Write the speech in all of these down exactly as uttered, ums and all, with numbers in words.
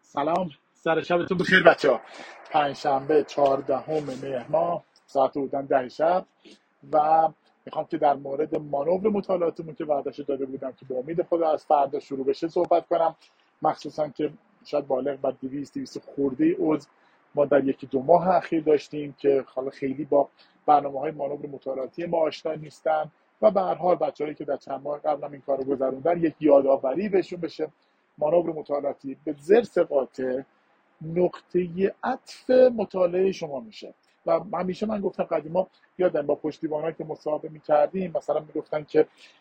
سلام، سر شبتون بخیر بچه ها. پنجشنبه چهاردهم مهر ماه، ساعت بودن ده شب و میخوام که در مورد مانور مطالعاتمون که وعده‌شو داده بودم که به امید خدا از فردا شروع بشه صحبت کنم. مخصوصا که شاید بالغ بر دویست دویست خورده عضو ما در یکی دو ماه اخیر داشتیم که حالا خیلی با برنامه‌های مانور مطالعاتی ما آشنا نیستن و به هر حال بچه‌هایی که در چند ماه قبل هم این کارو گذروندن یک یادآوری بهشون بشه. مانور مطالعاتی به ضرس قاطع نقطه عطف مطالعه شما میشه و همیشه من گفتم قدیما یادم با پشتیبانایی که مصاحبه میکردیم مثلا میگفتن که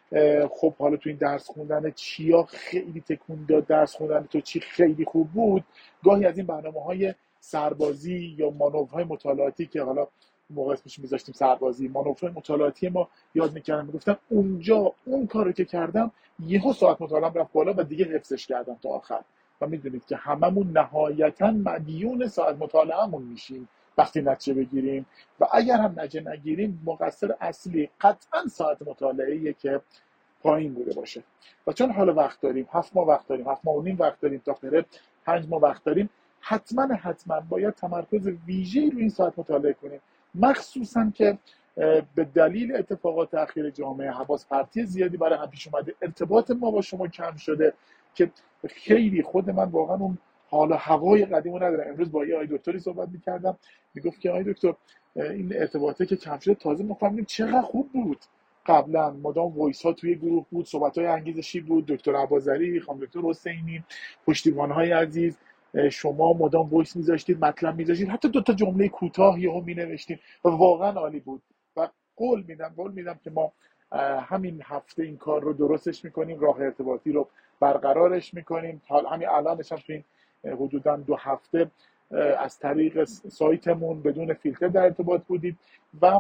خب حالا تو این درس خوندن چیا خیلی تکون داد، درس خوندن تو چی خیلی خوب بود. گاهی از این برنامه‌های سربازی یا مانورهای مطالعاتی که حالا موقع اسمش میذاشتیم سربازی، مانورهای مطالعاتی ما یاد میکردم، میگفتم اونجا اون کارو که کردم یهو ساعت مطالعه رفت بالا و دیگه حفظش کردم تا آخر. و میدونید که هممون نهایتاً مدیون ساعت مطالعه‌مون میشیم وقتی نتیجه بگیریم و اگر هم نتیجه نگیریم مقصر اصلی قطعاً ساعت مطالعه‌ایه که پایین بوده باشه. و چون حالا وقت داریم، هفت ماه وقت داریم، هفت ماه و نیم وقت داریم تا پره پنج ماه وقت داریم، حتما حتما باید تمرکز ویژه‌ای روی این ساعت مطالعه کنیم. مخصوصاً که به دلیل اتفاقات اخیر جامعه حواس پرتی زیادی برای هم پیش اومده، ارتباط ما با شما کم شده که خیلی خود من واقعا اون حال و هوای قدیمو ندارم. امروز با یه آقای دکتری صحبت می‌کردم، میگفت که آقای دکتر این ارتباطه که کم شده تازه ما فهمیدیم چقدر خوب بود. قبلا مدام وایس ها توی گروه بود، صحبت‌های انگیزشی بود، دکتر عبازری، خانم دکتر حسینی، پشتیبان‌های عزیز، شما مدام وایس می‌ذاشتید، مطلب می‌ذاشتید، حتی دو تا جمله کوتاه یهو می‌نوشتید و واقعا عالی بود. و قول میدم قول میدم که ما همین هفته این کار رو درستش می‌کنیم، راه ارتباطی رو برقرارش می‌کنیم. حال همین الانش هم تو این حدوداً دو هفته از طریق سایتمون بدون فیلتر در ارتباط بودیم و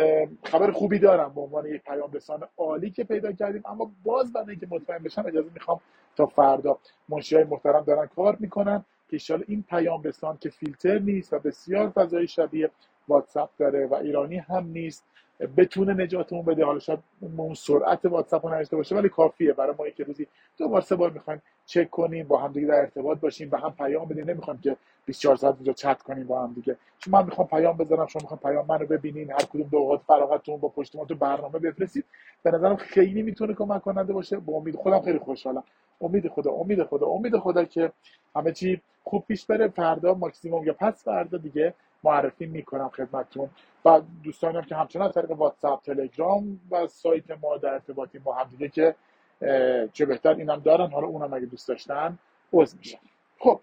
خبر خوبی دارم به عنوان یک پیام رسان عالی که پیدا کردیم. اما باز برای اینکه مطمئن بشم اجازه میخوام تا فردا منشیای محترم دارن کار میکنن که ان شاءالله این پیام رسان که فیلتر نیست و بسیار فضای شبیه واتساپ داره و ایرانی هم نیست بتونه نجاتمون بده. حالا شاید اون سرعت واتساپ رو نداشته باشه ولی کافیه برای ما که روزی دو بار سه بار میخوایم چک کنیم، با هم دیگه در ارتباط باشیم و هم پیام بدیم. نمیخوام که بیست و چهار ساعت اونجا چت کنیم با هم دیگه، چون من میخوام پیام بزنم، شما میخوام پیام منو ببینین، هر کدوم دو اوقات فراغتتون با پشتیبان تو برنامه بفرستید. به نظرم خیلی میتونه کمک کننده باشه. با امید خودم خیلی خوشحالم. امید خدا امید خدا امید خدا که همه چی خوب پیش بره. فردا ماکسیموم یا پس فردا دیگه معرفی میکنم خدمتتون و دوستانم که همچنان از طریق واتساپ، تلگرام و سایت ما در ارتباطیم با هم دیگه که چه بهتر اینم دارن، حالا اونم اگه دوست داشتن عضو میشن. خب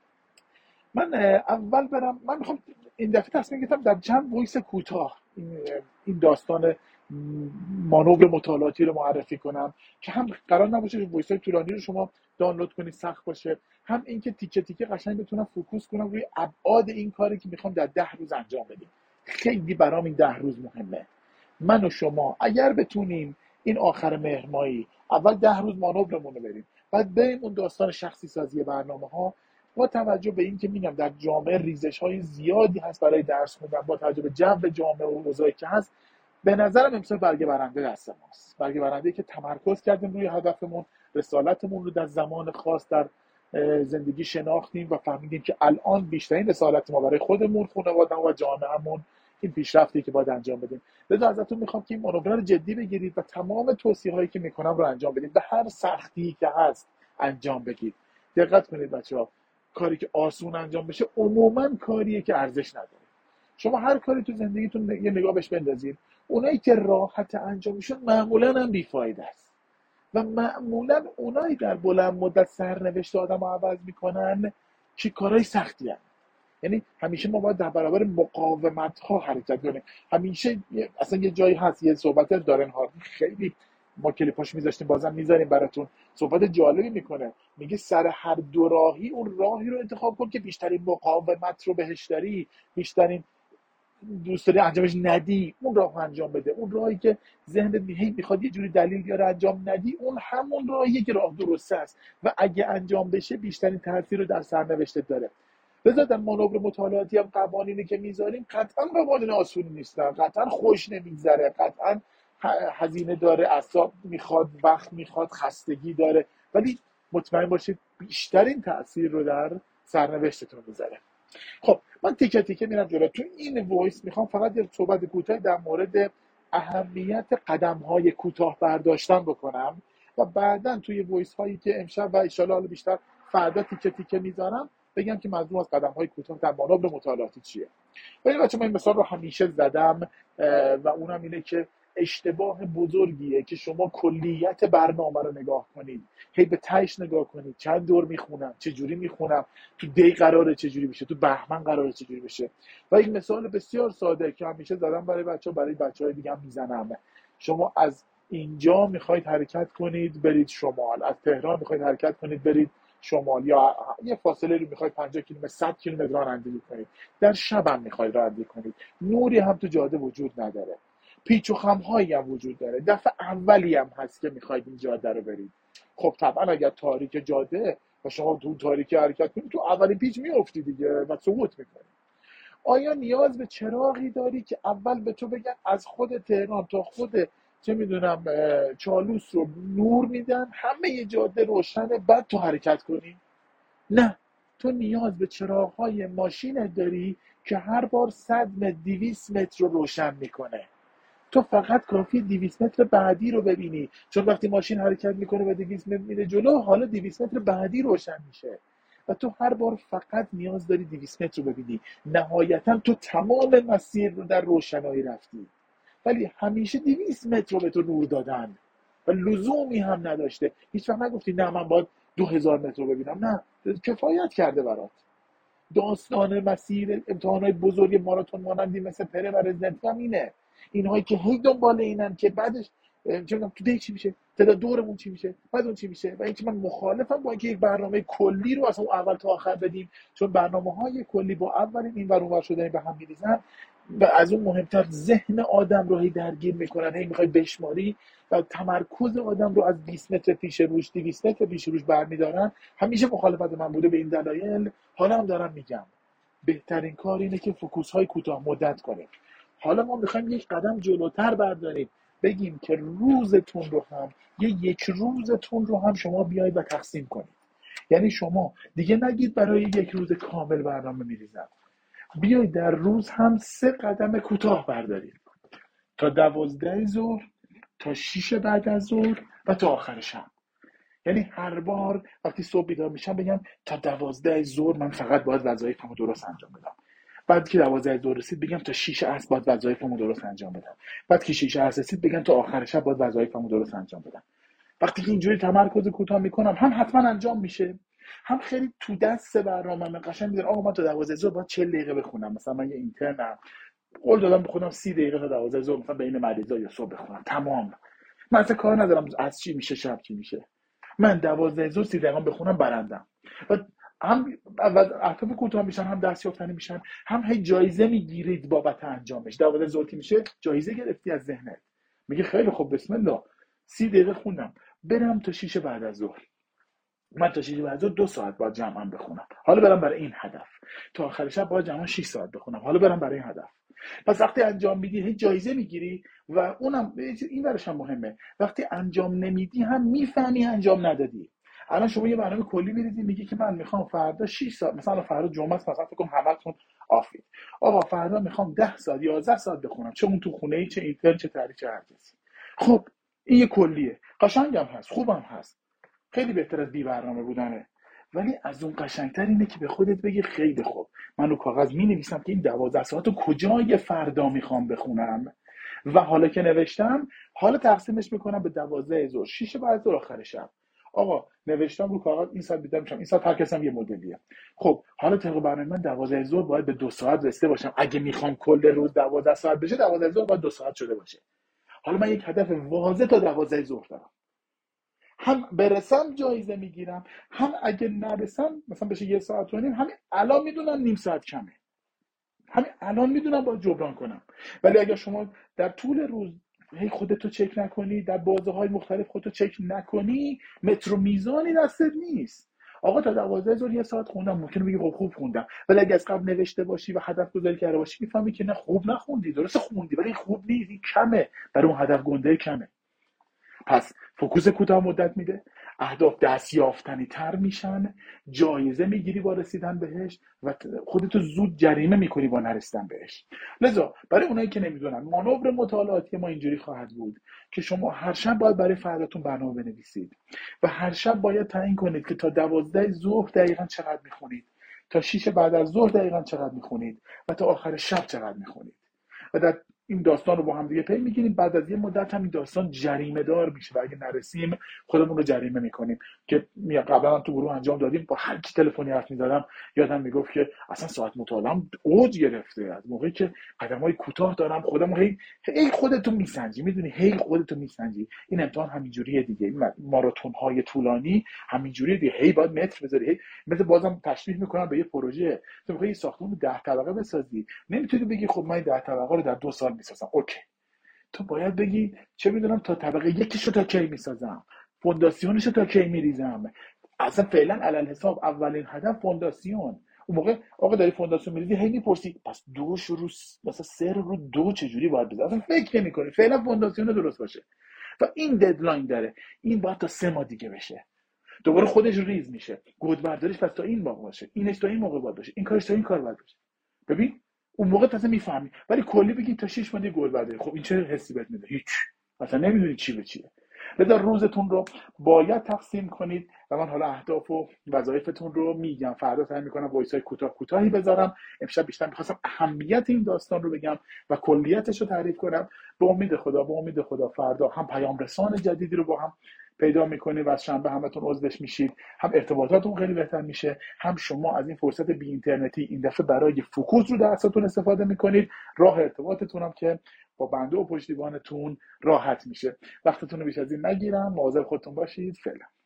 من اول برم، من میخوام این دفعه تصمیم گرفتم در چند وایس کوتاه این این داستان مانور مطالعاتی رو معرفی کنم که هم قرار نباشه وایس‌های طولانی رو شما دانلود کنید سخت باشه، هم اینکه تیکه تیکه قشنگ بتونم فوکوس کنم روی ابعاد این کاری که میخوام در ده روز انجام بدیم. خیلی برام این ده روز مهمه. من و شما اگر بتونیم این آخر مهر ماهی اول ده روز مانورمون رو بریم، بعد بریم اون داستان شخصی سازی برنامه‌ها، با توجه به این که میگم در جامعه ریزش‌های زیادی هست برای درس خوندن، با توجه به جو جامعه و اوضاعی که هست، به نظرم امسال برگ برنده دست ماست. برگ برنده که تمرکز کردیم روی هدفمون، رسالتمون رو در زمان خاص در زندگی شناختیم و فهمیدیم که الان بیشترین رسالت ما برای خودمون، خانواده‌مون و جامعهمون این پیشرفتی که باید انجام بدیم. لذا ازتون میخوام که این مانور رو جدی بگیرید و تمام توصیه‌هایی که میکنم رو انجام بدید. به هر سختی که هست انجام بدید. دقت کنید بچه‌ها، کاری که آسون انجام بشه عموماً کاریه که ارزش نداره. شما هر کاری تو زندگیتون یه نگاه بهش بندازید، اونایی که راحت انجام میشن معمولاً هم بیفایده است و معمولاً اونایی در بلند مدت سرنوشت آدمو عوض میکنن که کارهای سختی هستن. یعنی همیشه ما باید در برابر مقاومت ها حرکت کنیم. همیشه اصلا یه جایی هست، یه صحبت دارن هاردی خیلی ما کلیپاش میذاشتیم، بازم میذاریم براتون، صحبت جالبی میکنه. میگه سر هر دو راهی اون راهی رو انتخاب کن که بیشترین مقاومت رو بهش داری، بیشترین دوست داری انجامش ندی، اون راه انجام بده. اون راهی که ذهنت هی میخواد یه جوری دلیل بیاره انجام ندی، اون همون راهیه که راه درسته است و اگه انجام بشه بیشترین تاثیر رو در سرنوشتت داره. بذار در مانور مطالعاتی هم قوانینی که میذاریم قطعا قوانین آسونی نیستن، قطعا خوش نمیگذره، قطعا هزینه داره، اعصاب میخواد، وقت میخواد، خستگی داره، ولی مطمئن باشید بیشترین تاثیر رو در سرنوشتتون میذاره. خب من تیکه تیکه میرم جلو. تو این وایس میخوام فقط یه صحبت کوتاهی در مورد اهمیت قدم‌های کوتاه برداشتن بکنم و بعداً توی وایس هایی که امشب و ان شاءالله بیشتر فردا تیکه تیکه میذارم بگم که منظورم از قدم‌های کوتاه در مانور مطالعاتی چیه. ولی بچه من این مثال رو همیشه زدم و اونم اینه که اشتباه بزرگیه که شما کلیت برنامه رو نگاه کنید، هی به تهش نگاه کنید، چند دور میخونم، چه جوری میخونم، تو دی قراره چه جوری بشه، تو بهمن قراره چه جوری بشه. و این مثال بسیار ساده که همیشه زدم برای بچه‌ها، برای بچه‌های دیگه هم میزنم. شما از اینجا میخواید حرکت کنید برید شمال، از تهران میخواید حرکت کنید برید شمال، یا یه فاصله رو میخواید پنجاه کیلومتر صد کیلومتر رانندگی کنید، در شب هم میخواید رانندگی کنید، نوری هم تو جاده وجود نداره، پیچ و خم‌هایی هم وجود داره، دفعه اولی هم هست که میخواید این جاده رو برید. خب طبعا اگر تاریک جاده و شما تو تاریکی حرکت کنید، تو اولین پیچ میافتی دیگه و سقوط میکنید. آیا نیاز به چراغی داری که اول به تو بگن از خود تهران تا خود چه میدونم چالوس رو نور میدن، همه یه جاده روشنه، بعد تو حرکت کنی؟ نه، تو نیاز به چراغ‌های ماشینت داری که هر بار صد متر دویست متر رو روشن میکنه. تو فقط کافی دویست متر بعدی رو ببینی، چون وقتی ماشین حرکت میکنه و دویست متر میره جلو، حالا دویست متر بعدی روشن میشه و تو هر بار فقط نیاز داری دویست متر رو ببینی. نهایتا تو تمام مسیر رو در روشنایی رفتی، ولی همیشه دویست متر رو به تو نور دادن و لزومی هم نداشته. هیچ وقت نگفتی نه من باید دو هزار متر رو ببینم، نه، کفایت کرده برات. داستان مسیر امتحانات بزرگ ماراتون مانندی مثل پره و رزیدنتی هم اینه. اینهایی که هی دنبال اینن که بعدش چه میدونم تو دی چی میشه، تعداد دورمون چی میشه، بعد اون چی میشه. و اینکه من مخالفم با اینکه یک برنامه کلی رو اصلا اول تا آخر بدیم، چون برنامه‌های کلی با اولین این ور اون ور شدن به هم میریزن و از اون مهمتر ذهن آدم رو هی درگیر میکنن، هی میخوای بشماری و تمرکز آدم رو از بیست متر پیش روش دویست متر پیش روش برمیدارن. همیشه مخالفت من بوده به این دلایل. حالا هم دارم میگم بهترین کار اینه که فوکوس های کوتاه مدت کنیم. حالا ما میخوایم یک قدم جلوتر برداریم، بگیم که روزتون رو هم، یه یک روزتون رو هم شما بیاید و تقسیم کنید. یعنی شما دیگه نگید برای یک روز کامل برنامه میریزم، بیاید در روز هم سه قدم کوتاه بردارید، تا دوازده ظهر، تا شیش بعد از ظهر و تا آخر شب. یعنی هر بار وقتی صبح بیدار میشم بگم تا دوازده ظهر من فقط باید وظایفمو درست انجام بدم. بعد که دوازده ظهر رسید بگم تا شیش عصر باید وظایفمو درست انجام بدم. بعد که شیش عصر رسید بگم تا آخر شب باید وظایفمو درست انجام بدم. وقتی که اینجوری تمرکز کوتاه میکنم، هم حتما انجام میشه، هم خیلی تو دست برنامه‌ام قشنگ میذارم. آقا من تا دوازده ظهر باید چهل دقیقه بخونم، مثلا من یه اینترنم قول دادم بخونم سی دقیقه تا دوازده ظهر مثلا بین مریضا یا صبح بخونم، تمام. من اصلا کار ندارم از چی میشه شب چی میشه، من دوازده ظهر سی دقیقه بخونم برندم. و هم اهداف کوتاه میشن، هم دست یافتنی میشن، هم هی جایزه میگیرید بابت انجامش. دوازده ظهر که میشه جایزه گرفتی از ذهنت، میگه خیلی خوب بسم الله سی دقیقه خوندم، برم تا شیش بعد از ظهر. من تا شیش بعد از ظهر دو ساعت باید جمعا بخونم، حالا برم برای این هدف. تا آخر شب باید جمعا شش ساعت بخونم، حالا برم برای این هدف. پس وقتی انجام میدی هیچ جایزه میگیری و اونم این ورش هم مهمه، وقتی انجام نمیدی هم میفهمی انجام ندادی. الان شما یه برنامه کلی میریزی، میگی که من میخوام فردا شش ساعت، مثلا فردا جمعه است، مثلا فکر کنم همتون آفید، آقا فردا میخوام ده ساعت یازده ساعت بخونم، چه اون تو خونه ای چه اینترن چه تری چه هر کسی. خب این یه کلیه، قشنگم هست، خوبم هست، خیلی بهتر از بی برنامه بودنه. ولی از اون قشنگتر اینه که به خودت بگی خیلی خوب من رو کاغذ می نویسم که این دوازده ساعت رو کجای فردا میخوام بخونم و حالا که نوشتم حالا تقسیمش میکنم به دوازده ظهر، شیش بعد ظهر، آخر شب. آقا نوشتم رو کاغذ این ساعت بیدار میشم، این ساعت هر کسم یه مدلیه. خب حالا طبق برنامه من دوازده ظهر باید به دو ساعت رسیده باشم، اگه میخوام کل روز دوازده ساعت بشه دوازده ظهر باید دو ساعت شده باشه. حالا من یک هدف واضح تا دوازده ظهر دارم، هم برسم جایزه میگیرم، هم اگه نرسم مثلا بشه یه ساعت و نیم، همین الان میدونم نیم ساعت کمه، همین الان میدونم باید جبران کنم. ولی اگر شما در طول روز هی خودتو چک نکنی، در بازه های مختلف خودتو چک نکنی، متر و میزانی دستت نیست. آقا تا دوازده ظهر یه ساعت خوندم، ممکنه بگی خب خوب خوندم، ولی اگه از قبل نوشته باشی و هدف گذاری کرده باشی میفهمی که نه خوب نخوندی، درست خوندی ولی خوب نیست، کمه، برای اون هدف گنده کمه. پس فوکوس کوتاه مدت میده، اهداف دستیافتنی تر میشن، جایزه میگیری با رسیدن بهش و خودتو زود جریمه میکنی با نرسیدن بهش. لذا برای اونایی که نمیدونن، مانور مطالعاتی ما اینجوری خواهد بود که شما هر شب باید برای فرداتون برنامه بنویسید و هر شب باید تعیین کنید که تا دوازده ظهر دقیقاً چقدر میخونید، تا شیش بعد از ظهر دقیقاً چقدر میخونید و تا آخر شب چقدر میخونید و در این داستان رو با هم دیگه پی میگیریم. بعد از یه مدت هم این داستان جریمه دار میشه و اگه نرسیم خودمون رو جریمه میکنیم که قبلا هم تو گروه انجام دادیم. با هر کی تلفنی حرف میزدم یادم میگفت که اصلا ساعت مطالعه‌ام اوج گرفته، از موقعی که قدم‌های کوتاه دارم خودم هی هی خودتو میسنجی، میدونی هی خودتو میسنجی. این امتحان همینجوریه دیگه، این ماراتون های طولانی همینجوریه دیگه، هی باید متر بذاری. هی مثل بازم تشبیه میکنم به یه پروژه، تو میخوای ساختمون ده طبقه بسازی، نمیتونی بگی خب من ده طبقه رو در دو سال میسازم. اوکی، تو باید بگی چه میدونم تا طبقه یکیش رو تا کی میسازم، فونداسیونش رو تا کی میریزم. اصلا فعلا علل حساب اولین هدف فونداسیون. اون موقع آقا داری فونداسیون میریزی هی میپرسی پس دوش رو مثلا سر رو دو چجوری باید بذاری، اصلا فکر نمی‌کنی، فعلا فونداسیون درست باشه و این ددلاین داره، این باید تا سه ماه دیگه بشه. دوباره خودش ریز میشه، گود بردارش پس تا این موقع باشه، اینش تا این موقع باید باشه، این کارش تا این کار باید باشه. ببین اون موقع تازه میفهمی، ولی کلی بگی تا شش ماه گل برداری، خب این چه حسی بهت میده؟ هیچ، اصلا نمیدونی چی به چیه. لذا روزتون رو باید تقسیم کنید و من حالا اهداف و وظایفتون رو میگم، فردا سعی میکنم وایسای کوتاه کوتاهی بذارم. امشب بیشتر میخواستم اهمیت این داستان رو بگم و کلیتش رو تعریف کنم. به امید خدا به امید خدا فردا هم پیام رسان جدیدی رو با هم پیدا میکنید و از شنبه همتون عضوش میشید، هم ارتباطاتون خیلی بهتر میشه، هم شما از این فرصت بی اینترنتی این دفعه برای فوکوس رو درساتون استفاده میکنید. راه ارتباطتون هم که با بنده و پشتیبانتون راحت میشه. وقتتون رو بیش از این نگیرم، مواظب خودتون باشید. فعلا.